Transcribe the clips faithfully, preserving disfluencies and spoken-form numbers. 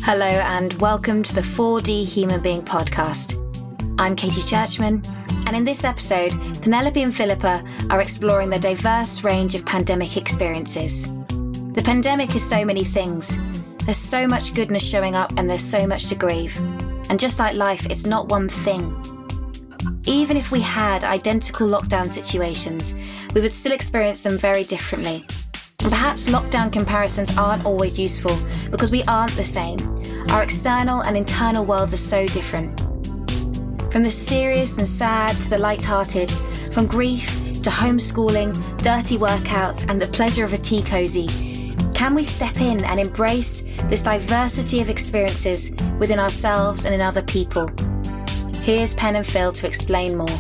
Hello and welcome to the four D Human Being podcast. I'm Katie Churchman, and in this episode, Penelope and Philippa are exploring the diverse range of pandemic experiences. The pandemic is so many things. There's so much goodness showing up and there's so much to grieve. And just like life, it's not one thing. Even if we had identical lockdown situations, we would still experience them very differently. And perhaps lockdown comparisons aren't always useful because we aren't the same. Our external and internal worlds are so different. From the serious and sad to the light-hearted, from grief to homeschooling, dirty workouts and the pleasure of a tea cosy, can we step in and embrace this diversity of experiences within ourselves and in other people? Here's Pen and Phil to explain more.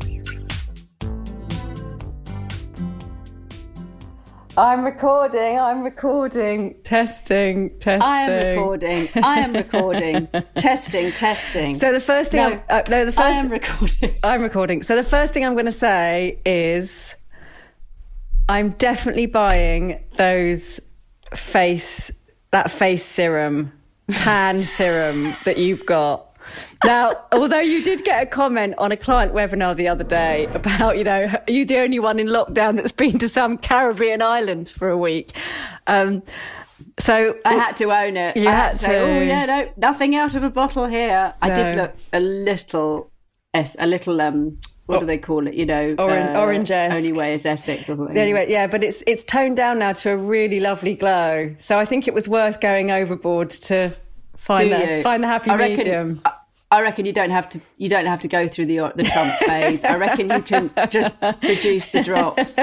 I'm recording, I'm recording, testing, testing. I am recording, I am recording, testing, testing. So the first thing, no, I'm, uh, no, the first, I am recording. I'm recording. So the first thing I'm going to say is I'm definitely buying those face, that face serum, tan serum that you've got. Now, although you did get a comment on a client webinar the other day about, you know, are you the only one in lockdown that's been to some Caribbean island for a week? Um, so I had to own it. You I had, had to. to. Say, oh yeah, no, nothing out of a bottle here. I No. did look a little, a little. Um, what do they call it? You know, Oran- uh, orange-esque. Only way is Essex or something. Anyway, yeah, but it's it's toned down now to a really lovely glow. So I think it was worth going overboard to find Do the you? find the happy I reckon- medium. I- I reckon you don't have to. You don't have to go through the the Trump phase. I reckon you can just reduce the drops.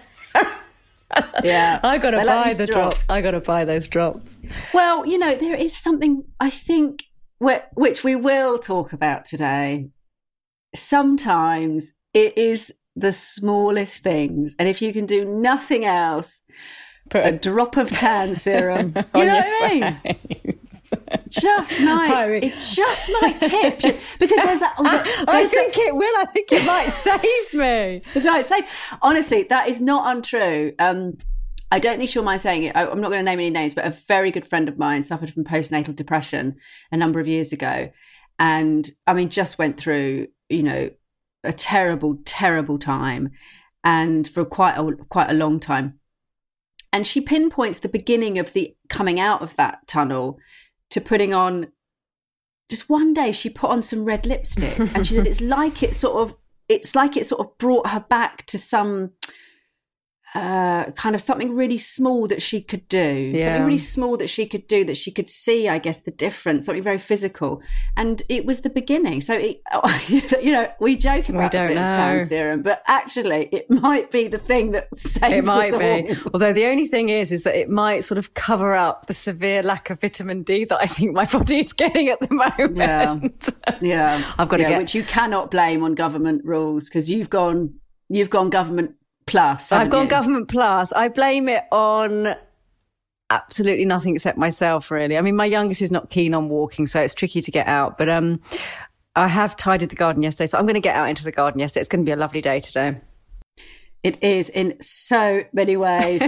Yeah, I got to They buy like the these drops. I got to buy those drops. Well, you know, there is something I think wh- which we will talk about today. Sometimes it is the smallest things, and if you can do nothing else, Put a drop of tan serum. You on know your what I mean? face. Just might. I mean- it just might tip you, because there's that. I there's think it will. I think it might save me. That's right. So, honestly, that is not untrue. Um, I don't think she'll mind saying it. I, I'm not going to name any names, but a very good friend of mine suffered from postnatal depression a number of years ago. And I mean, just went through, you know, a terrible, terrible time, and for quite a, quite a long time. And she pinpoints the beginning of the coming out of that tunnel to putting on, just one day she put on some red lipstick, and she said it's like it sort of, it's like it sort of brought her back to some uh, kind of something really small that she could do, Yeah. something really small that she could do, that she could see, I guess, the difference, something very physical. And it was the beginning. So, it, you know, we joke about don't a bit of tan know. serum, but actually it might be the thing that saves It might us be. all. Although the only thing is, is that it might sort of cover up the severe lack of vitamin D that I think my body is getting at the moment. Yeah. Yeah. I've got to yeah, get- which you cannot blame on government rules, because you've gone, you've gone government plus. I've haven't gone you? government plus. I blame it on absolutely nothing except myself, really. I mean, my youngest is not keen on walking, so it's tricky to get out. But um, I have tidied the garden yesterday, so I'm going to get out into the garden yesterday. It's going to be a lovely day today. It is in so many ways.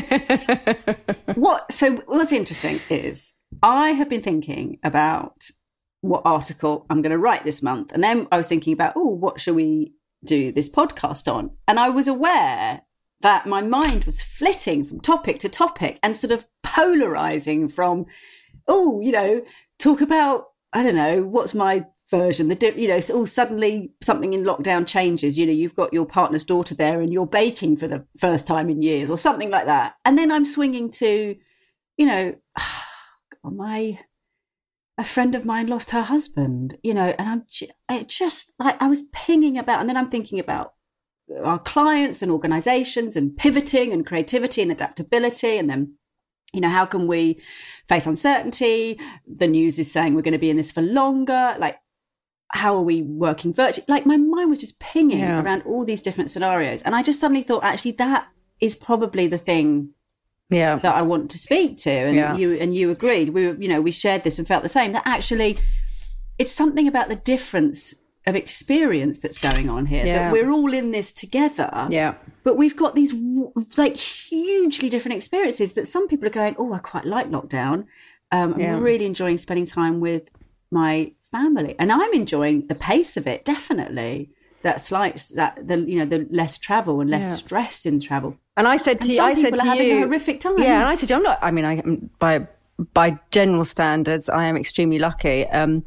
What? So what's interesting is I have been thinking about what article I'm going to write this month, and then I was thinking about, oh, what shall we do this podcast on? And I was aware that my mind was flitting from topic to topic and sort of polarizing from, oh, you know, talk about, I don't know, what's my version, the di- you know, so, oh, suddenly something in lockdown changes, you know, you've got your partner's daughter there and you're baking for the first time in years or something like that. And then I'm swinging to, you know, God, my a friend of mine lost her husband, you know, and I'm ju- it just like I was pinging about, and then I'm thinking about our clients and organizations and pivoting and creativity and adaptability, and then, you know, how can we face uncertainty? The news is saying we're going to be in this for longer. Like, how are we working virtually? Like, my mind was just pinging Yeah. around all these different scenarios, and I just suddenly thought, actually, that is probably the thing Yeah. that I want to speak to. And Yeah. you and you agreed. We were, you know, we shared this and felt the same, that actually it's something about the difference of experience that's going on here, Yeah. that we're all in this together. Yeah. But we've got these like hugely different experiences that some people are going, oh, I quite like lockdown. Um, Yeah. I'm really enjoying spending time with my family, and I'm enjoying the pace of it. Definitely, that slight, that the you know the less travel and less Yeah. stress in travel. And I said to And you, some I said people to are having you, a horrific time. Yeah, and I said, to you, I'm not. I mean, I am by by general standards, I am extremely lucky. Um,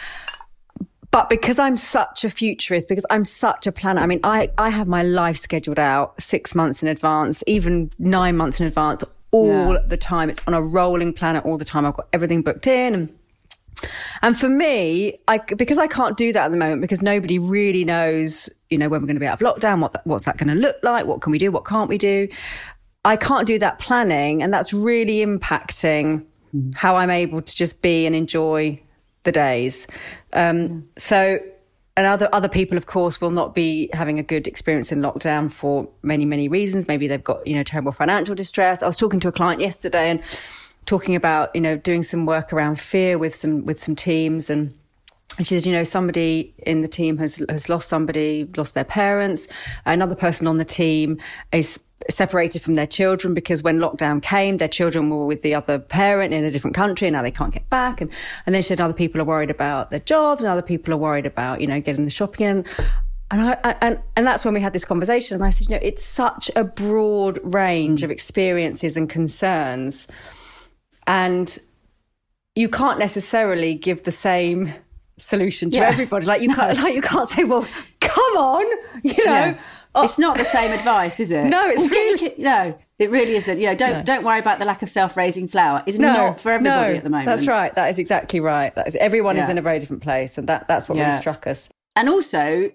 But because I'm such a futurist, because I'm such a planner, I mean, I, I have my life scheduled out six months in advance, even nine months in advance, all Yeah. the time. It's on a rolling planner all the time. I've got everything booked in. And, and for me, I, because I can't do that at the moment, because nobody really knows, you know, when we're going to be out of lockdown, what that, what's that going to look like? What can we do? What can't we do? I can't do that planning. And that's really impacting mm. how I'm able to just be and enjoy the days. Um, yeah. So, and other, other people, of course, will not be having a good experience in lockdown for many, many reasons. Maybe they've got, you know, terrible financial distress. I was talking to a client yesterday and talking about, you know, doing some work around fear with some, with some teams. And, and she said, you know, somebody in the team has, has lost somebody, lost their parents. Another person on the team is separated from their children because when lockdown came, their children were with the other parent in a different country and now they can't get back. And, and then she said other people are worried about their jobs and other people are worried about, you know, getting the shopping in. And I, and, and that's when we had this conversation. And I said, you know, it's such a broad range of experiences and concerns. And you can't necessarily give the same solution to yeah. everybody. Like you no. can't, like you can't say, well, come on, you know, yeah. Oh. It's not the same advice, is it? No, it's well, really... kid, no, it really isn't. You know, don't no. don't worry about the lack of self-raising flour. It's no, not for everybody no, at the moment. That's right. That is exactly right. That is, everyone yeah. is in a very different place, and that that's what yeah. really struck us. And also,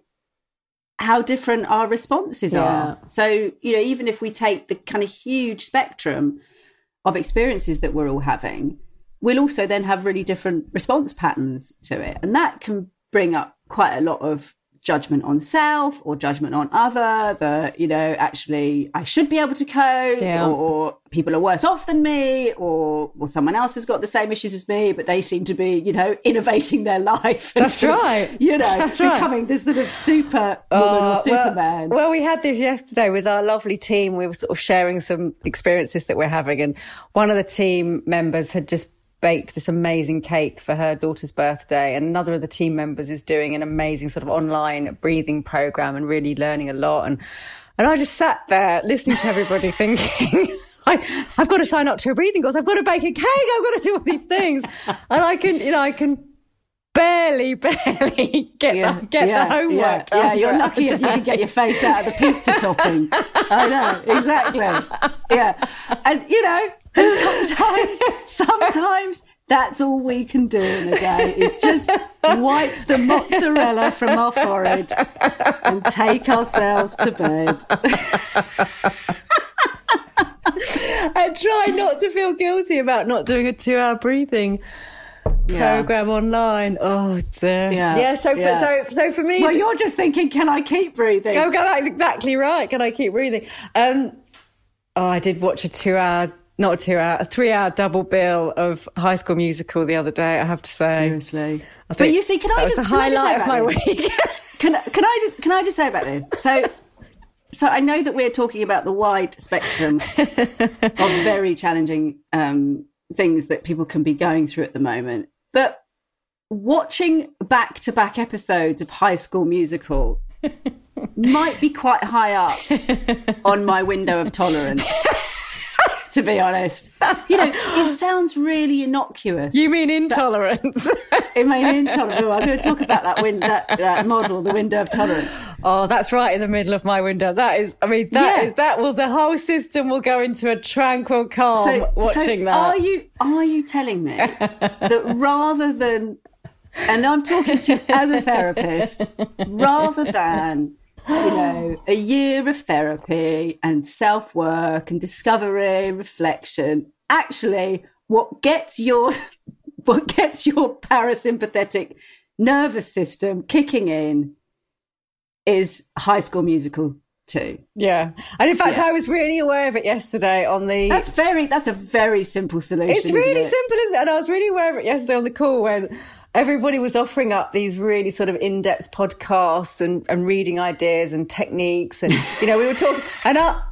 how different our responses yeah. are. So, you know, even if we take the kind of huge spectrum of experiences that we're all having, we'll also then have really different response patterns to it, and that can bring up quite a lot of judgment on self or judgment on other, that, you know, actually I should be able to cope yeah. or, or people are worse off than me or well, someone else has got the same issues as me, but they seem to be, you know, innovating their life. And That's sort of, right. You know, That's becoming right. this sort of super woman uh, or Superman. Well, well, we had this yesterday with our lovely team. We were sort of sharing some experiences that we're having. And one of the team members had just baked this amazing cake for her daughter's birthday, and another of the team members is doing an amazing sort of online breathing program and really learning a lot. And and I just sat there listening to everybody thinking, I, I've got to sign up to a breathing course, I've got to bake a cake, I've got to do all these things, and I can, you know, I can barely, barely get yeah, the, get yeah, the homework yeah, done. Yeah, you're lucky if you can get your face out of the pizza topping. I know, exactly. Yeah, and you know. And sometimes, sometimes that's all we can do in a day is just wipe the mozzarella from our forehead and take ourselves to bed. And try not to feel guilty about not doing a two-hour breathing yeah. program online. Oh dear. Yeah. yeah so for, yeah. so so for me, well, you're just thinking, can I keep breathing? Go, go. That's exactly right. Can I keep breathing? Um, oh, I did watch a two-hour. Not a two-hour, a three-hour double bill of High School Musical the other day, I have to say. Seriously. I but you see, can I just... That was the highlight of my this? week. can, can, I just, can I just say about this? So, so I know that we're talking about the wide spectrum of very challenging um, things that people can be going through at the moment. But watching back-to-back episodes of High School Musical might be quite high up on my window of tolerance. To be honest, you know, it sounds really innocuous. You mean intolerance? I mean intolerance. Oh, I'm going to talk about that, win- that that model, the window of tolerance. Oh, that's right in the middle of my window. That is, I mean, that yeah. is that will the whole system will go into a tranquil calm so, watching so that. Are you are you telling me that rather than, and I'm talking to you as a therapist, rather than, you know, a year of therapy and self-work and discovery, reflection, actually what gets your what gets your parasympathetic nervous system kicking in is High School Musical two. Yeah. And in fact, yeah. I was really aware of it yesterday on the... That's very, that's a very simple solution. It's really isn't it? simple, isn't it? And I was really aware of it yesterday on the call when everybody was offering up these really sort of in-depth podcasts and, and reading ideas and techniques. And, you know, we were talking, and I,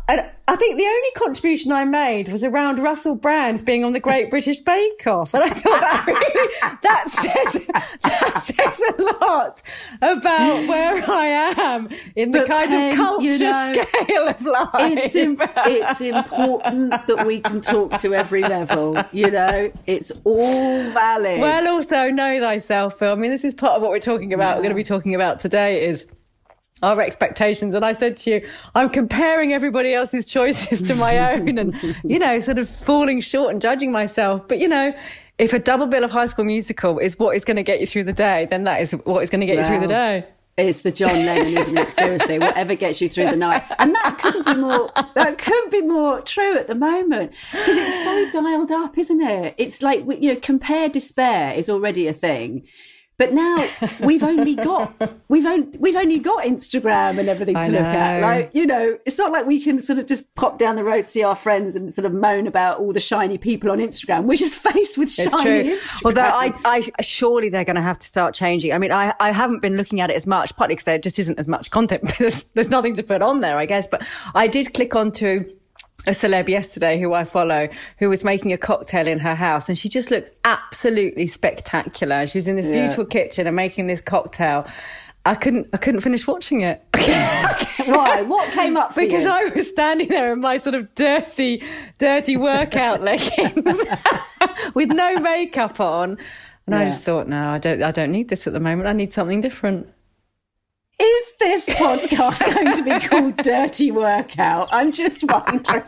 And I think the only contribution I made was around Russell Brand being on the Great British Bake Off. And I thought that really, that says, that says a lot about where I am in the But kind Pen, of culture you know, scale of life. It's, im- it's important that we can talk to every level, you know, it's all valid. Well, also know thyself, Phil. I mean, this is part of what we're talking about. Yeah. We're going to be talking about today is our expectations. And I said to you, I'm comparing everybody else's choices to my own and, you know, sort of falling short and judging myself. But, you know, if a double bill of High School Musical is what is going to get you through the day, then that is what is going to get well, you through the day. It's the John Lennon, isn't it? Seriously, whatever gets you through the night. And that couldn't be more, that couldn't be more true at the moment because it's so dialed up, isn't it? It's like, you know, compare despair is already a thing. But now we've only got we've only we've only got Instagram and everything to look at. Like, you know, it's not like we can sort of just pop down the road, see our friends, and sort of moan about all the shiny people on Instagram. We're just faced with shiny Instagram. Although I, I surely they're going to have to start changing. I mean, I, I haven't been looking at it as much, partly because there just isn't as much content. There's, there's nothing to put on there, I guess. But I did click onto a celeb yesterday who I follow, who was making a cocktail in her house, and she just looked absolutely spectacular. She was in this beautiful yeah. kitchen and making this cocktail. I couldn't, I couldn't finish watching it. Why? What came up for because you? I was standing there in my sort of dirty, dirty workout leggings with no makeup on, and yeah. I just thought, no, I don't, I don't need this at the moment. I need something different. Is this podcast going to be called Dirty Workout? I'm just wondering.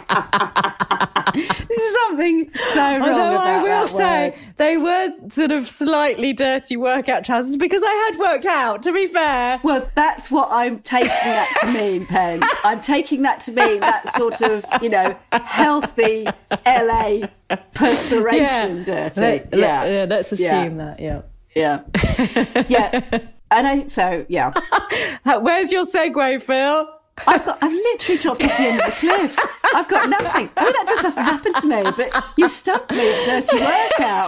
There's something so wrong Although about I will that say, word. They were sort of slightly dirty workout trousers because I had worked out, to be fair. Well, that's what I'm taking that to mean, Pen. I'm taking that to mean that sort of, you know, healthy L A perspiration yeah. dirty. Let, yeah. Let, yeah, let's assume yeah. that, yeah. Yeah. Yeah. And I, so, yeah. Where's your segue, Phil? I've got, I've literally dropped off the end of the cliff. I've got nothing. I mean, that just doesn't happen to me, but you stumped me at Dirty Workout.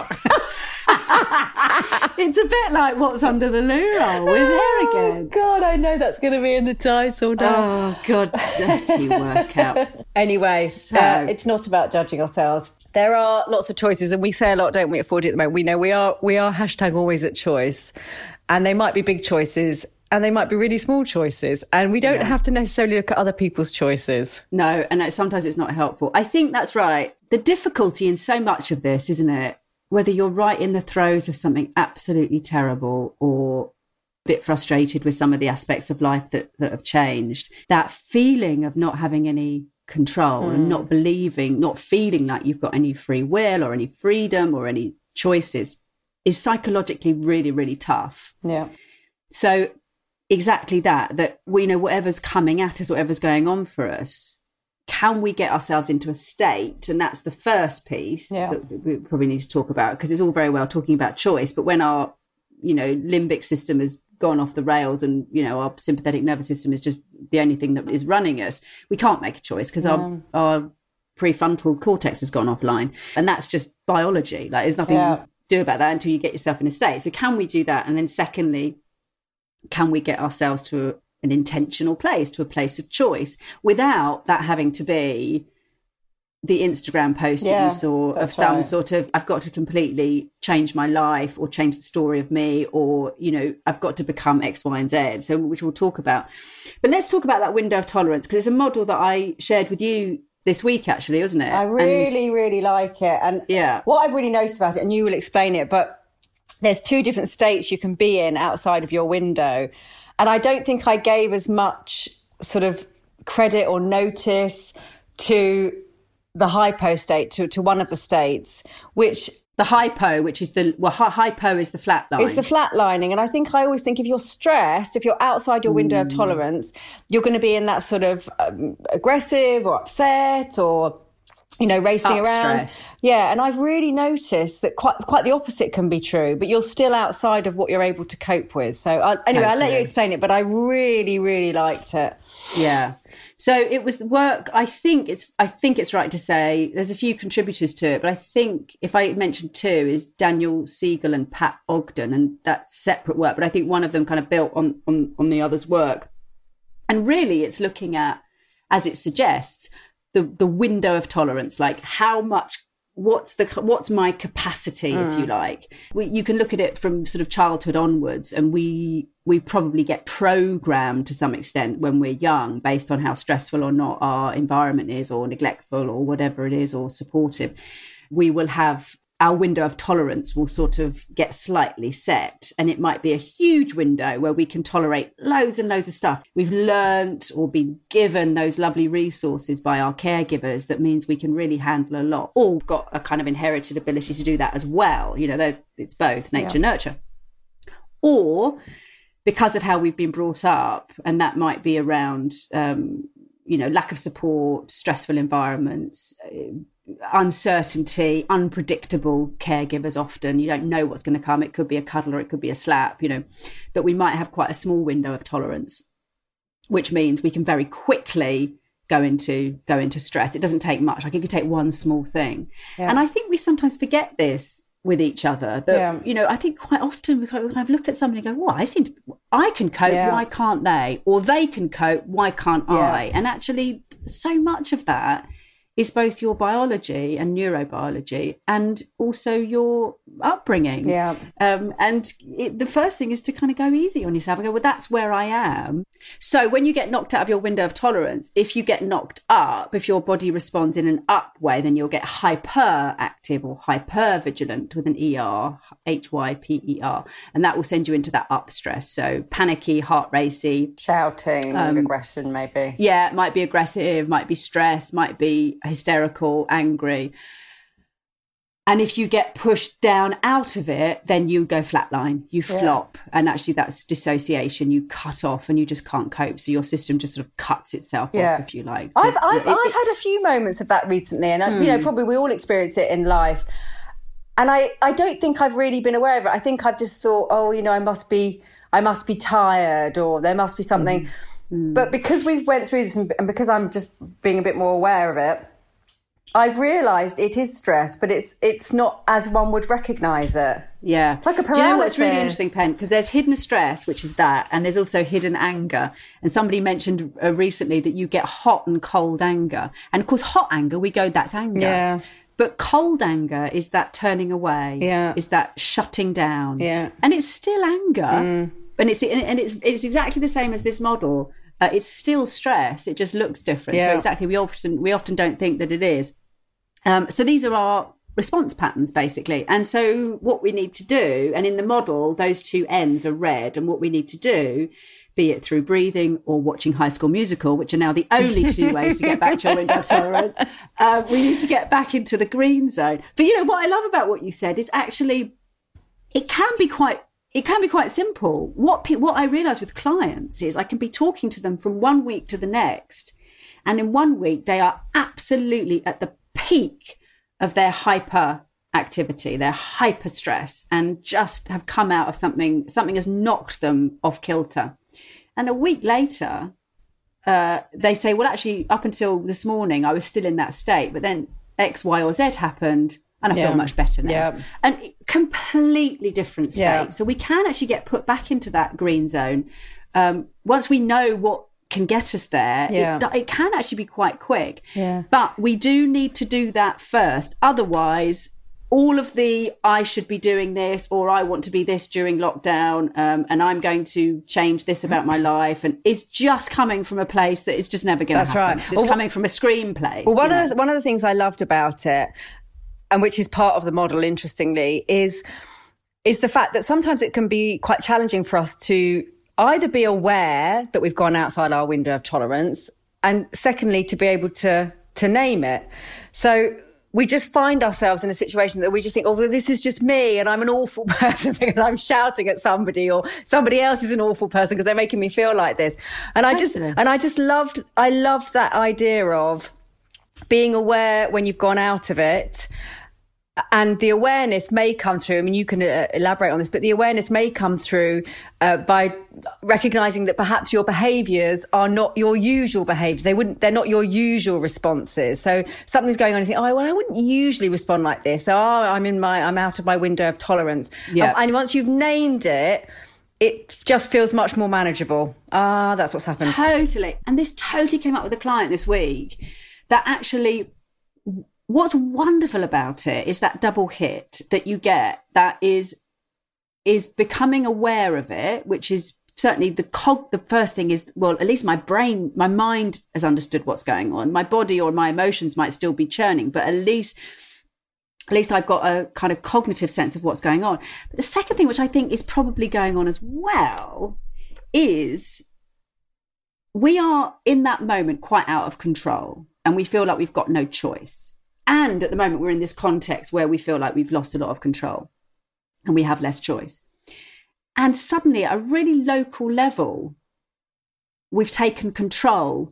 It's a bit like What's Under the Loo Roll. We're there again. Oh, God, I know that's going to be in the title now. Oh, God, Dirty Workout. Anyway, so, uh, it's not about judging ourselves. There are lots of choices, and we say a lot, don't we, at four D at the moment? We know we are, we are hashtag always at choice. And they might be big choices and they might be really small choices. And we don't yeah. have to necessarily look at other people's choices. No, and sometimes it's not helpful. I think that's right. The difficulty in so much of this, isn't it? Whether you're right in the throes of something absolutely terrible or a bit frustrated with some of the aspects of life that, that have changed, that feeling of not having any control mm. and not believing, not feeling like you've got any free will or any freedom or any choices is psychologically really, really tough. Yeah. So exactly that, that we know whatever's coming at us, whatever's going on for us, can we get ourselves into a state? And that's the first piece yeah. that we probably need to talk about, because it's all very well talking about choice, but when our, you know, limbic system has gone off the rails and, you know, our sympathetic nervous system is just the only thing that is running us, we can't make a choice because yeah. our, our prefrontal cortex has gone offline. And that's just biology. Like, there's nothing... Yeah. do about that until you get yourself in a state. So can we do that? And then secondly, can we get ourselves to a, an intentional place, to a place of choice, without that having to be the Instagram post yeah, that you saw of some right. sort of, I've got to completely change my life or change the story of me, or, you know, I've got to become X, Y, and Z. So, which we'll talk about. But let's talk about that window of tolerance, because it's a model that I shared with you this week, actually, wasn't it? I really, and, really like it. And yeah. what I've really noticed about it, and you will explain it, but there's two different states you can be in outside of your window. And I don't think I gave as much sort of credit or notice to the hypo state, to, to one of the states, which... The hypo, which is the, well, hypo is the flat line. It's the flatlining. And I think I always think if you're stressed, if you're outside your window mm. of tolerance, you're going to be in that sort of um, aggressive or upset or, you know, racing Up around. Stress. Yeah. And I've really noticed that quite quite the opposite can be true, but you're still outside of what you're able to cope with. So I, anyway, totally. I'll let you explain it, but I really, really liked it. Yeah. So it was the work, I think it's I think it's right to say there's a few contributors to it, but I think if I mentioned two is Daniel Siegel and Pat Ogden, and that's separate work, but I think one of them kind of built on, on, on the other's work. And really it's looking at as it suggests, the, the window of tolerance, like how much, what's the what's my capacity, mm. if you like. We, you can look at it from sort of childhood onwards, and we we probably get programmed to some extent when we're young based on how stressful or not our environment is, or neglectful, or whatever it is, or supportive. We will have, our window of tolerance will sort of get slightly set, and it might be a huge window where we can tolerate loads and loads of stuff. We've learnt or been given those lovely resources by our caregivers that means we can really handle a lot. All got a kind of inherited ability to do that as well. You know, it's both nature, yeah. nurture. Or because of how we've been brought up, and that might be around, um, you know, lack of support, stressful environments, uncertainty, unpredictable caregivers often. You don't know what's going to come. It could be a cuddle or it could be a slap, you know, that we might have quite a small window of tolerance, which means we can very quickly go into go into stress. It doesn't take much. Like it could take one small thing. Yeah. And I think we sometimes forget this with each other, that, yeah. you know, I think quite often we kind of look at somebody and go, well, I seem to, I can cope, yeah. why can't they? Or they can cope, why can't yeah. I? And actually so much of that is both your biology and neurobiology, and also your upbringing. Yeah. Um, and it, the first thing is to kind of go easy on yourself and go, well, that's where I am. So when you get knocked out of your window of tolerance, if you get knocked up, if your body responds in an up way, then you'll get hyperactive or hypervigilant with an E R, H Y P E R. And that will send you into that up stress. So panicky, heart racy. Shouting, um, aggression maybe. Yeah, it might be aggressive, might be stress, might be hysterical, angry. And if you get pushed down out of it, then you go flatline, you flop. Yeah. And actually that's dissociation. You cut off and you just can't cope. So your system just sort of cuts itself yeah. off, if you like. I've, I've, it, I've it, had a few moments of that recently. And, mm. you know, probably we all experience it in life. And I, I don't think I've really been aware of it. I think I've just thought, oh, you know, I must be, I must be tired, or there must be something. Mm. Mm. But because we've went through this, and because I'm just being a bit more aware of it, I've realised it is stress, but it's it's not as one would recognise it. Yeah. It's like a paralysis. Do you know what's really interesting, Pen? Because there's hidden stress, which is that, and there's also hidden anger. And somebody mentioned uh, recently that you get hot and cold anger. And of course, hot anger, we go, that's anger. Yeah. But cold anger is that turning away. Yeah. Is that shutting down. Yeah. And it's still anger. Mm. And it's and it's it's exactly the same as this model. Uh, it's still stress. It just looks different. Yeah. So exactly, we often we often don't think that it is. Um, so these are our response patterns, basically. And so what we need to do, and in the model, those two ends are red. And what we need to do, be it through breathing or watching High School Musical, which are now the only two ways to get back to your window of tolerance, uh, we need to get back into the green zone. But, you know, what I love about what you said is actually it can be quite It can be quite simple. What pe- what I realise with clients is I can be talking to them from one week to the next. And in one week, they are absolutely at the peak of their hyper activity, their hyper stress, and just have come out of something, something has knocked them off kilter. And a week later, uh, they say, well, actually, up until this morning, I was still in that state. But then X, Y, or Z happened. And I yeah. feel much better now. Yeah. And completely different state. Yeah. So we can actually get put back into that green zone. Um, once we know what can get us there, yeah. it, it can actually be quite quick. Yeah. But we do need to do that first. Otherwise, all of the I should be doing this, or I want to be this during lockdown, um, and I'm going to change this about my life, and it's just coming from a place that is just never going to happen. That's right. It's well, coming from a screen place. Well, one of, the, one of the things I loved about it, and which is part of the model, interestingly, is is the fact that sometimes it can be quite challenging for us to either be aware that we've gone outside our window of tolerance, and secondly, to be able to to name it. So we just find ourselves in a situation that we just think, oh, well, this is just me and I'm an awful person because I'm shouting at somebody, or somebody else is an awful person because they're making me feel like this. And I just and I just loved I loved that idea of being aware when you've gone out of it. And the awareness may come through, I mean, you can uh, elaborate on this, but the awareness may come through uh, by recognising that perhaps your behaviours are not your usual behaviours. They wouldn't, they're not your usual responses. So something's going on and you think, oh, well, I wouldn't usually respond like this. Oh, I'm in my, I'm out of my window of tolerance. Yeah. Um, and once you've named it, it just feels much more manageable. Ah, that's what's happened. Totally. And this totally came up with a client this week, that actually what's wonderful about it is that double hit that you get that is is becoming aware of it, which is certainly the cog. The first thing is, well, at least my brain, my mind has understood what's going on. My body or my emotions might still be churning, but at least At least I've got a kind of cognitive sense of what's going on. But the second thing, which I think is probably going on as well, is we are in that moment quite out of control and we feel like we've got no choice. And at the moment, we're in this context where we feel like we've lost a lot of control and we have less choice. And suddenly, at a really local level, we've taken control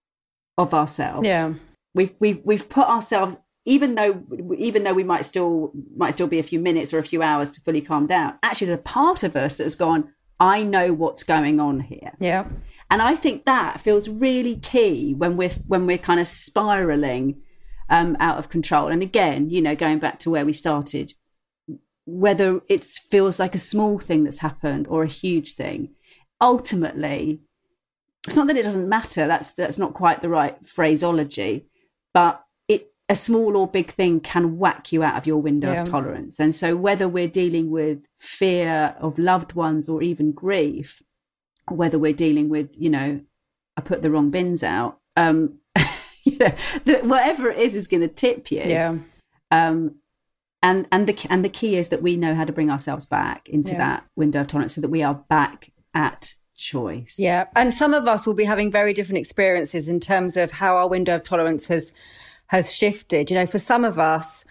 of ourselves. Yeah. We've, we've, we've put ourselves... Even though, even though we might still might still be a few minutes or a few hours to fully calm down, actually, there's a part of us that has gone, I know what's going on here. Yeah, and I think that feels really key when we're when we're kind of spiraling um, out of control. And again, you know, going back to where we started, whether it feels like a small thing that's happened or a huge thing, ultimately, it's not that it doesn't matter. That's that's not quite the right phraseology, but a small or big thing can whack you out of your window yeah. of tolerance. And so whether we're dealing with fear of loved ones or even grief, or whether we're dealing with, you know, I put the wrong bins out, um, you know, the, whatever it is is going to tip you. Yeah. Um, and, and, the, and the key is that we know how to bring ourselves back into yeah. that window of tolerance so that we are back at choice. Yeah. And some of us will be having very different experiences in terms of how our window of tolerance has has shifted. You know, for some of us,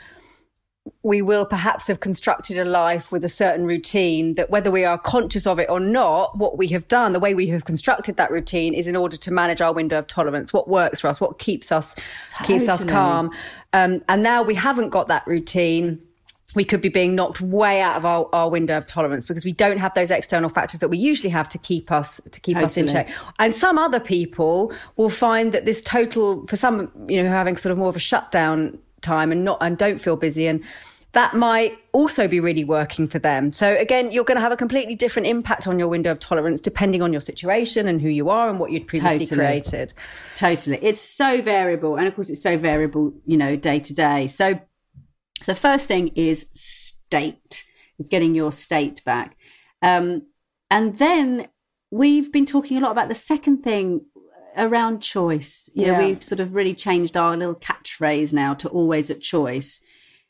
we will perhaps have constructed a life with a certain routine that, whether we are conscious of it or not, what we have done, the way we have constructed that routine is in order to manage our window of tolerance, what works for us, what keeps us totally. keeps us calm. Um, and now we haven't got that routine. We could be being knocked way out of our, our window of tolerance because we don't have those external factors that we usually have to keep us to keep totally. us in check. And some other people will find that this total, for some, you know, having sort of more of a shutdown time and not and don't feel busy, and that might also be really working for them. So again, you're going to have a completely different impact on your window of tolerance depending on your situation and who you are and what you'd previously totally. created. Totally, it's so variable, and of course, it's so variable, you know, day to day. So. So first thing is state, is getting your state back. Um, and then we've been talking a lot about the second thing around choice. You know, yeah. we've sort of really changed our little catchphrase now to always at choice.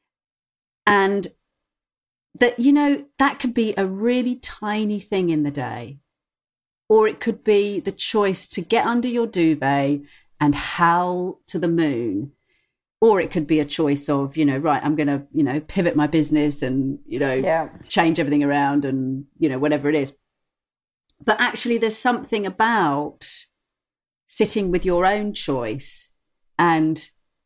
And that, you know, that could be a really tiny thing in the day. Or it could be the choice to get under your duvet and howl to the moon. Or it could be a choice of, you know, right, I'm going to, you know, pivot my business and, you know, yeah. change everything around and, you know, whatever it is. But actually, there's something about sitting with your own choice and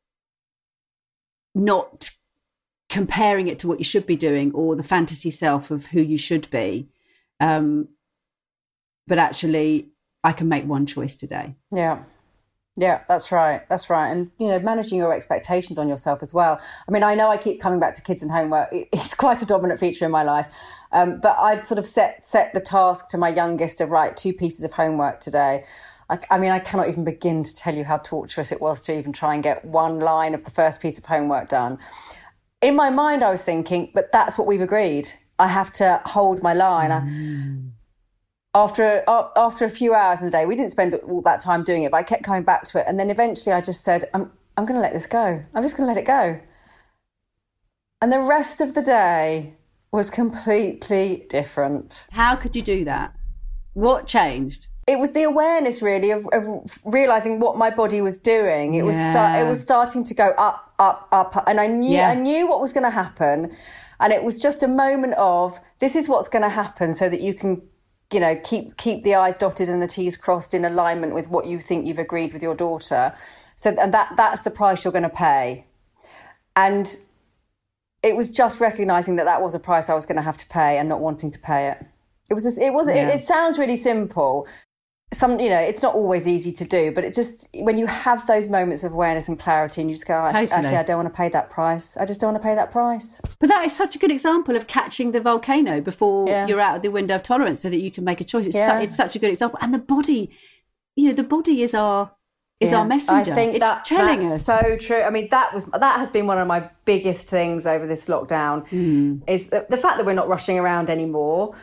not comparing it to what you should be doing or the fantasy self of who you should be. Um, but actually, I can make one choice today. Yeah. Yeah, that's right. That's right. And, you know, managing your expectations on yourself as well. I mean, I know I keep coming back to kids and homework. It's quite a dominant feature in my life. Um, but I'd sort of set set the task to my youngest to write two pieces of homework today. I, I mean, I cannot even begin to tell you how torturous it was to even try and get one line of the first piece of homework done. In my mind, I was thinking, but that's what we've agreed. I have to hold my line. Mm. I, After after a few hours in the day, we didn't spend all that time doing it, but I kept coming back to it. And then eventually I just said, I'm I'm going to let this go. I'm just going to let it go. And the rest of the day was completely different. How could you do that? What changed? It was the awareness, really, of, of realising what my body was doing. It yeah. was start, it was starting to go up, up, up. And I knew yeah. I knew what was going to happen. And it was just a moment of, this is what's going to happen so that you can, you know, keep keep the I's dotted and the T's crossed in alignment with what you think you've agreed with your daughter. So, and that that's the price you're going to pay. And it was just recognising that that was a price I was going to have to pay and not wanting to pay it. It was, it was, yeah. it, it sounds really simple. some, you know, it's not always easy to do, but it just, when you have those moments of awareness and clarity and you just go, oh, actually, Totally. actually, I don't want to pay that price. I just don't want to pay that price. But that is such a good example of catching the volcano before Yeah. you're out of the window of tolerance so that you can make a choice. It's, Yeah. su- it's such a good example. And the body, you know, the body is our is Yeah. our messenger. I think it's that, telling that's us. so true. I mean, that was that has been one of my biggest things over this lockdown Mm. is the, the fact that we're not rushing around anymore,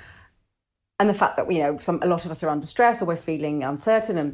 and the fact that, you know, some a lot of us are under stress or we're feeling uncertain. And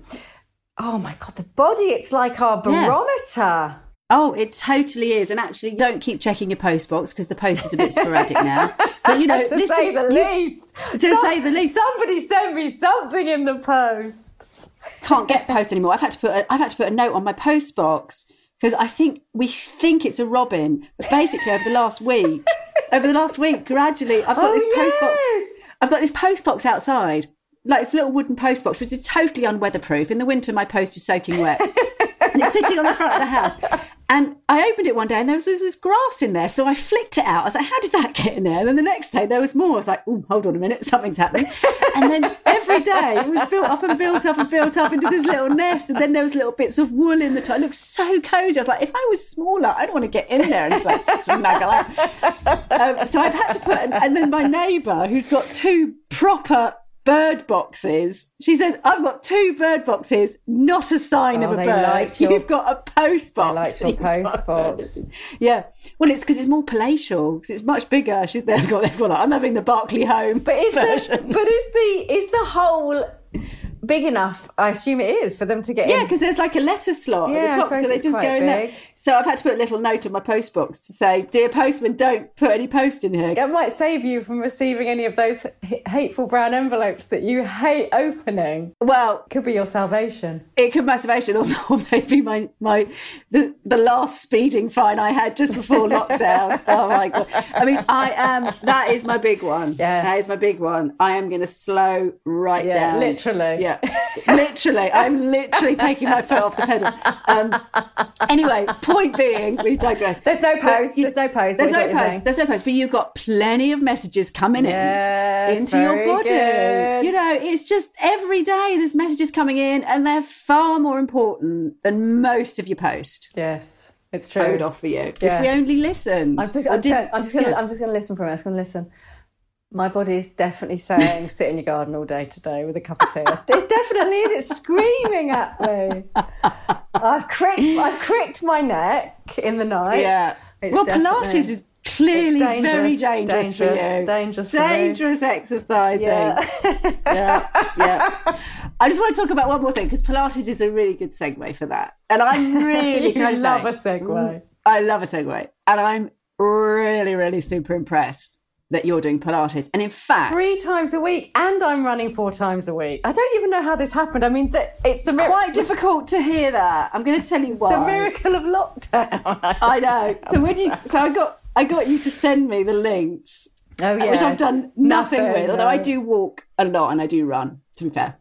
oh my God, the body, it's like our barometer. Oh, it totally is. And actually, don't keep checking your post box because the post is a bit sporadic now. But, you know, to listen, say the you- least. To Some- say the least. Somebody send me something in the post. Can't get post anymore. I've had to put a, I've had to put a note on my post box because I think we think it's a robin, but basically over the last week, over the last week, gradually, I've got Oh, this post box. yes. I've got this post box outside, like this little wooden post box, which is totally unweatherproof. In the winter, my post is soaking wet, and it's sitting on the front of the house. And I opened it one day and there was this grass in there. So I flicked it out. I was like, how did that get in there? And then the next day there was more. I was like, oh, hold on a minute, something's happening. And then every day it was built up and built up and built up into this little nest. And then there was little bits of wool in the top. It looked so cosy. I was like, if I was smaller, I'd want to get in there and just like snuggle up. Um, so I've had to put, and then my neighbour, who's got two proper bird boxes, she said, I've got two bird boxes, not a sign Oh, of a they bird. liked your- You've got a post box. I liked your You've got post a box. bird. Yeah. Well, it's because it's more palatial, because it's much bigger. She, they've got, they've got like, I'm having the Barclay Home But is the version. but is the is the hole big enough? I assume it is for them to get Yeah, in. because there's like a letter slot Yeah, I at the top, suppose so they it's just quite go in there. big. So I've had to put a little note on my post box to say, dear postman, don't put any post in here. That might save you from receiving any of those h- hateful brown envelopes that you hate opening. Well, Could be your salvation. it could be my salvation, or, or maybe my my the, the last speeding fine I had just before lockdown. Oh my God! I mean, I am. That is my big one. Yeah. That is my big one. I am going to slow right Yeah, down. literally. Yeah, literally. I'm literally taking my foot off the pedal. Um, anyway, point being, we digress. There's no But post. you- There's no post. There's What no is what you're post. saying? There's no post. But you've got plenty of messages coming in Yes, into your very body. good. You know, it's just every day there's messages coming in, and they're far more important than most of your post. Yes, it's true. I would offer you Yeah. if we only listened. I'm just, or I'm, did- just, I'm just gonna, yeah. I'm just gonna listen from it. I'm just gonna listen. My body is definitely saying, "Sit in your garden all day today with a cup of tea." It definitely is. It's screaming at me. I've cricked, I've cricked my neck in the night. Yeah. It's Well, definitely- Pilates is clearly It's dangerous, very dangerous, for dangerous, you. dangerous for me. Dangerous exercising. Yeah. yeah, yeah. I just want to talk about one more thing because Pilates is a really good segue for that, and I'm really You can I love say, a segue. I love a segue, and I'm really, really super impressed that you're doing Pilates. And in fact, Three times a week, and I'm running four times a week. I don't even know how this happened. I mean, the, it's the it's mir- quite difficult to hear that. I'm going to tell you why. the miracle of lockdown. I know. So when you, so I got, I got you to send me the links. Oh yeah, Which I've done nothing, Nothing, with, although no. I do walk a lot and I do run, to be fair.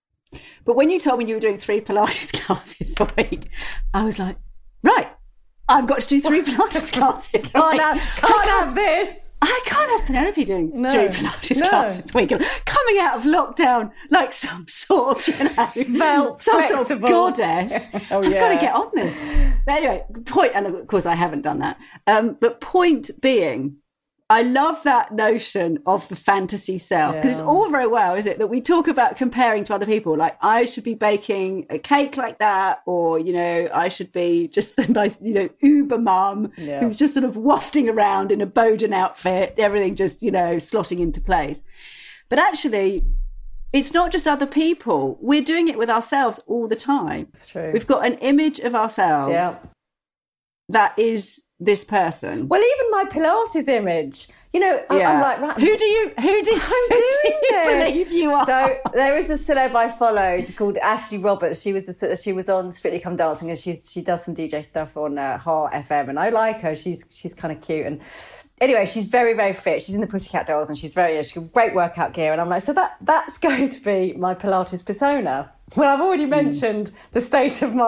But when you told me you were doing three Pilates classes a week, I was like, right, I've got to do three Pilates classes a Can't week. have, can't have this. I can't have Penelope doing No. three Pilates No. classes a week. Coming out of lockdown like some sort of, you know, Svelte, some sort of flexible. goddess. Oh, I've got to yeah. get on this. But anyway, point, and of course I haven't done that. Um, but point being, I love that notion of the fantasy self because it's Yeah. all very well, is it, that we talk about comparing to other people. Like, I should be baking a cake like that, or, you know, I should be just the nice, you know, uber mum Yeah. who's just sort of wafting around in a Bowden outfit, everything just, you know, slotting into place. But actually, it's not just other people. We're doing it with ourselves all the time. It's true. We've got an image of ourselves Yeah. that is this person. Well, even my Pilates image, you know, I- I'm like, right, who do you who do, who do you it. believe you are? So there is a celeb I followed called Ashley Roberts. She was the, she was on Strictly Come Dancing, and she's she does some D J stuff on uh, Heart F M, and I like her. She's she's kind of cute, and anyway, she's very very fit. She's in the Pussycat Dolls, and she's very she's got great workout gear. And I'm like, so that that's going to be my Pilates persona. Well, I've already mentioned the state of my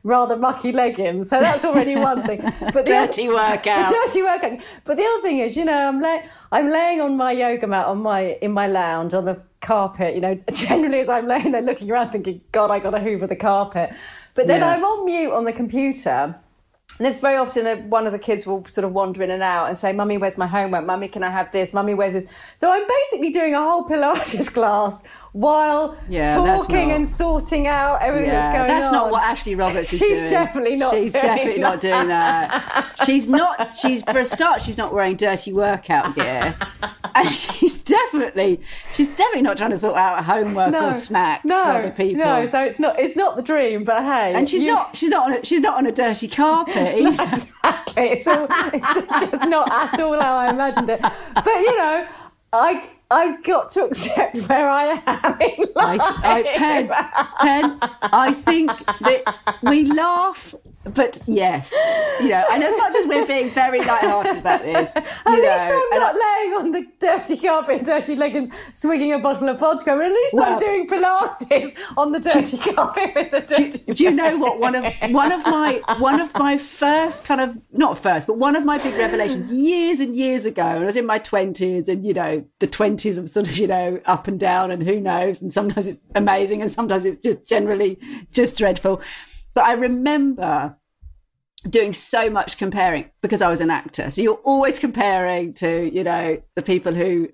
rather mucky leggings. So that's already one thing. But the dirty other, workout. The dirty workout. But the other thing is, you know, I'm lay, I'm laying on my yoga mat on my in my lounge on the carpet. You know, generally as I'm laying there looking around, thinking, God, I got to hoover the carpet. But then yeah. I'm on mute on the computer. And it's very often a, one of the kids will sort of wander in and out and say, Mummy, where's my homework? Mummy, can I have this? Mummy, where's this? So I'm basically doing a whole Pilates class while yeah, talking not, and sorting out everything yeah, that's going that's on. That's not what Ashley Roberts is she's doing. She's definitely not She's doing definitely that. not doing that. She's not, she's, for a start, she's not wearing dirty workout gear. And she's definitely, she's definitely not trying to sort out homework no, or snacks no, for other people. No, so it's not, it's not the dream, but hey. And she's you... not, she's not on a, she's not on a dirty carpet either. No, exactly. It's, all, it's just not at all how I imagined it. But, you know, I... I've got to accept where I am in life. I, I, Pen, Pen, I think that we laugh, but yes, you know, and as much as we're being very light-hearted about this, you at know, least I'm not I, laying on the dirty carpet in dirty leggings, swinging a bottle of vodka. But at least well, I'm doing Pilates on the dirty do, carpet with the dirty. Do, do you know what? One of one of my one of my first kind of not first, but one of my big revelations years and years ago. And I was in my twenties, and you know, the twenties of sort of, you know, up and down and who knows, and sometimes it's amazing and sometimes it's just generally just dreadful. But I remember doing so much comparing because I was an actor. So you're always comparing to, you know, the people who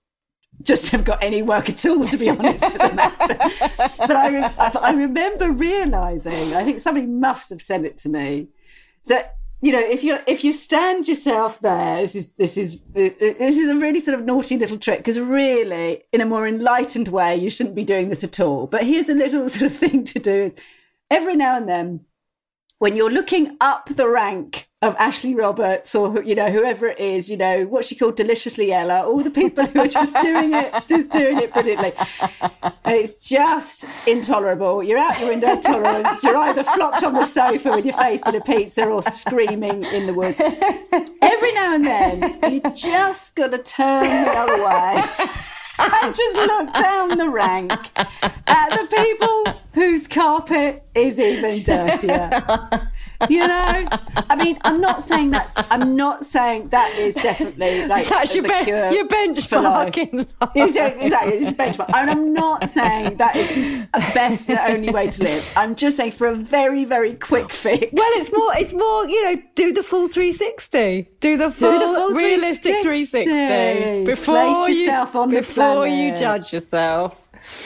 just have got any work at all, to be honest, as an actor. But I, re- I remember realising, I think somebody must have sent it to me, that you know, if you if you stand yourself there, this is this is this is a really sort of naughty little trick, because really, in a more enlightened way, you shouldn't be doing this at all. But here's a little sort of thing to do: is every now and then, when you're looking up the rank of Ashley Roberts or, you know, whoever it is, you know, what's she called, Deliciously Ella, all the people who are just doing it, just doing it brilliantly. And it's just intolerable. You're out your window tolerance. You're either flopped on the sofa with your face in a pizza or screaming in the woods. Every now and then, you just got to turn the other way and just look down the rank at the people whose carpet is even dirtier. You know, I mean, I'm not saying that's, I'm not saying that is definitely like that's your, be- your benchmark. Exactly, it's your benchmark. And I'm not saying that is the best and only way to live. I'm just saying for a very, very quick fix. Well, it's more, it's more, you know, do the full three sixty. Do the full, do the full realistic three sixty. Before you, on before you judge yourself.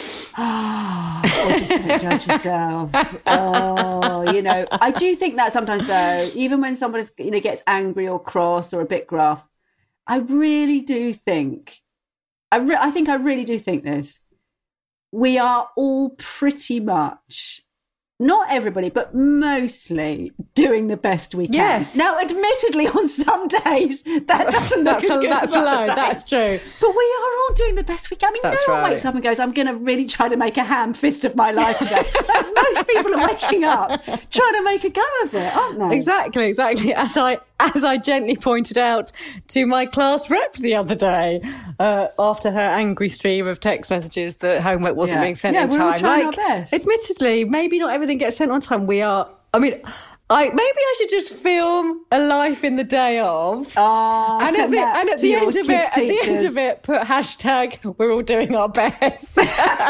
Oh, or just don't judge yourself. Oh, you know, I do think that sometimes, though, even when somebody, you know, gets angry or cross or a bit gruff, I really do think, I, re- I think I really do think this. We are all pretty much, not everybody, but mostly doing the best we can. Yes. Now, admittedly, on some days, that doesn't look as good that's as other low, days. That's true. But we are all doing the best we can. I mean, that's no one right. wakes up and goes, I'm going to really try to make a ham fist of my life today. Like, most people are waking up trying to make a go of it, aren't they? Exactly, exactly. As I as I gently pointed out to my class rep the other day, uh, after her angry stream of text messages that homework wasn't yeah. being sent yeah, in we're time. All trying like, our best. Admittedly, maybe not everything gets sent on time. We are, I mean, I maybe I should just film a life in the day of, oh, and at the and at the end of it, teachers. at the end of it, put hashtag we're all doing our best.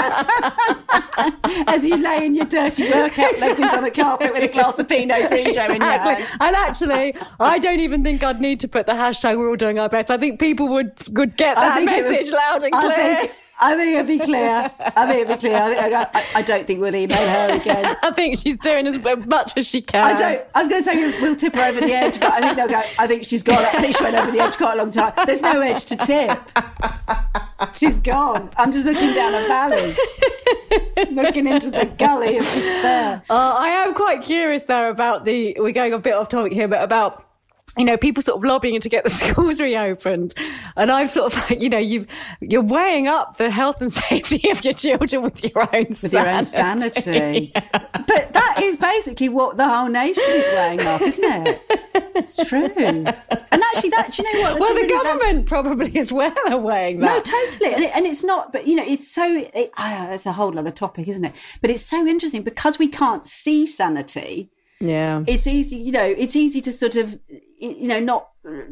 As you lay in your dirty workout exactly. leggings on a carpet with a glass of Pinot Grigio exactly. in your hand. And actually, I don't even think I'd need to put the hashtag we're all doing our best. I think people would would get that message would, loud and clear. I think, I think it'd be clear. I think it'd be clear. I, think, I, I don't think we'll email her again. I think she's doing as much as she can. I don't. I was going to say we'll, we'll tip her over the edge, but I think they'll go. I think she's gone. I think she went over the edge quite a long time. There's no edge to tip. She's gone. I'm just looking down a valley, looking into the gully of despair. Uh, I am quite curious there about the. We're going a bit off topic here, but about. You know, people sort of lobbying to get the schools reopened. And I'm sort of like, you know, you've, you're weighing up the health and safety of your children with your own with sanity. your own sanity. Yeah. But that is basically what the whole nation is weighing up, isn't it? It's true. And actually that, do you know what? Well, the really government best... probably as well are weighing that. No, totally. And, it, and it's not, but, you know, it's so, it, ah, that's a whole other topic, isn't it? But it's so interesting because we can't see sanity. Yeah. It's easy, you know, it's easy to sort of, you know, not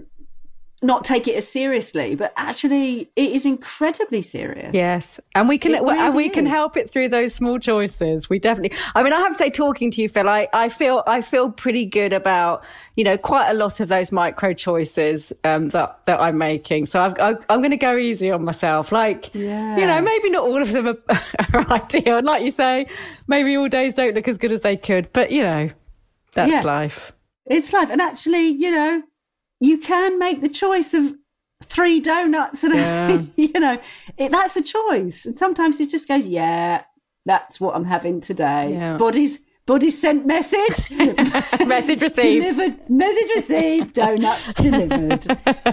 not take it as seriously, but actually it is incredibly serious. Yes. And we can It really and we can is. help it through those small choices. We definitely, I mean, I have to say, talking to you, Phil, I, I feel, I feel pretty good about, you know, quite a lot of those micro choices, um, that, that I'm making. So I've, I, I'm going to go easy on myself. Like, Yeah. you know, maybe not all of them are, are ideal. And like you say, maybe all days don't look as good as they could, but you know, that's Yeah. life. It's life. And actually, you know, you can make the choice of three donuts and, Yeah. you know, it, that's a choice. And sometimes it just goes, yeah, that's what I'm having today. Yeah. Bodies, bodies sent message. Message received. Delivered, message received, donuts delivered.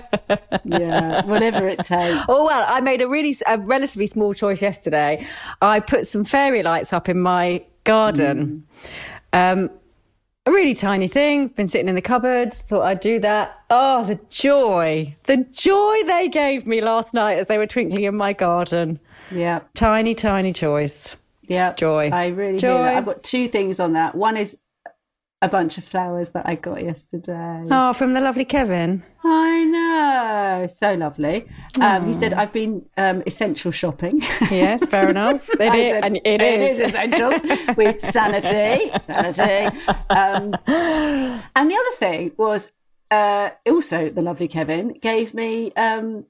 Yeah, whatever it takes. Oh, well, I made a really, a relatively small choice yesterday. I put some fairy lights up in my garden. Mm. Um, a really tiny thing, been sitting in the cupboard, thought I'd do that. Oh, the joy, the joy they gave me last night as they were twinkling in my garden. Yeah. Tiny, tiny choice. Yeah. Joy. I really Joy. hear that. I've got two things on that. One is a bunch of flowers that I got yesterday. Oh, from the lovely Kevin. I know. So lovely. Um, he said, I've been um, essential shopping. Yes, fair enough. It, I is, said, and it, it is. is essential with sanity. Sanity. Um, and the other thing was uh, also the lovely Kevin gave me, um,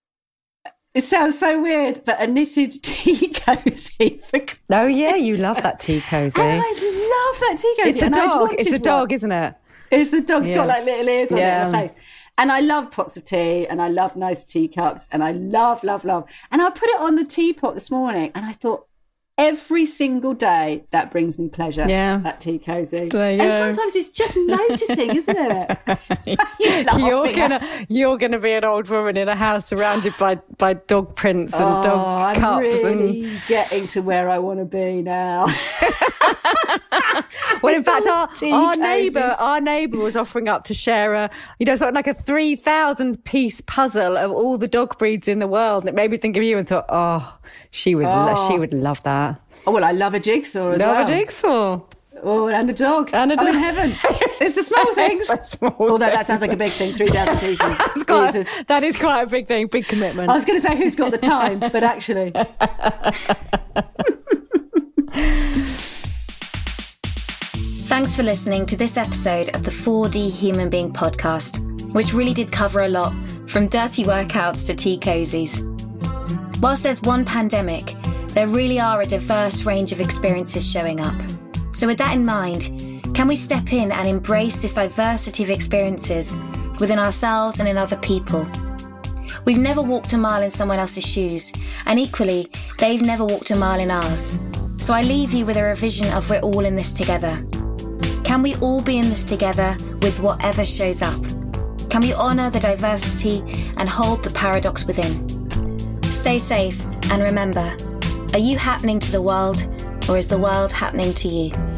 it sounds so weird, but a knitted tea cozy for Oh, yeah, you love that tea cozy. And I love that tea cozy. It's a and I'd dog. It's a wanted dog, one. isn't it? It's the dog's Yeah. got like little ears on Yeah. it in the face. And I love pots of tea and I love nice teacups and I love, love, love. And I put it on the teapot this morning and I thought, every single day that brings me pleasure. Yeah. That tea cozy. There you And go. sometimes it's just noticing, isn't it? You're You're laughing gonna, at- you're gonna be an old woman in a house surrounded by, by dog prints and Oh, dog I'm cups really and. getting to where I want to be now. Well, in It's fact, all our tea our cozies. neighbour, our neighbour was offering up to share a, you know, something like a three thousand piece puzzle of all the dog breeds in the world, and it made me think of you and thought, oh, she would, lo- Oh. she would love that. Oh, well, I love a jigsaw as Love well. a jigsaw. Oh, and a dog. And a I'm in dog. heaven. It's the small things. It's the small Although that things. sounds like a big thing, three thousand pieces. That's quite, Jesus. that is quite a big thing, big commitment. I was going to say who's got the time, but actually. Thanks for listening to this episode of the four D Human Being podcast, which really did cover a lot, from dirty workouts to tea cozies. Whilst there's one pandemic, there really are a diverse range of experiences showing up. So with that in mind, can we step in and embrace this diversity of experiences within ourselves and in other people? We've never walked a mile in someone else's shoes, and equally, they've never walked a mile in ours. So I leave you with a revision of we're all in this together. Can we all be in this together with whatever shows up? Can we honour the diversity and hold the paradox within? Stay safe and remember, are you happening to the world or is the world happening to you?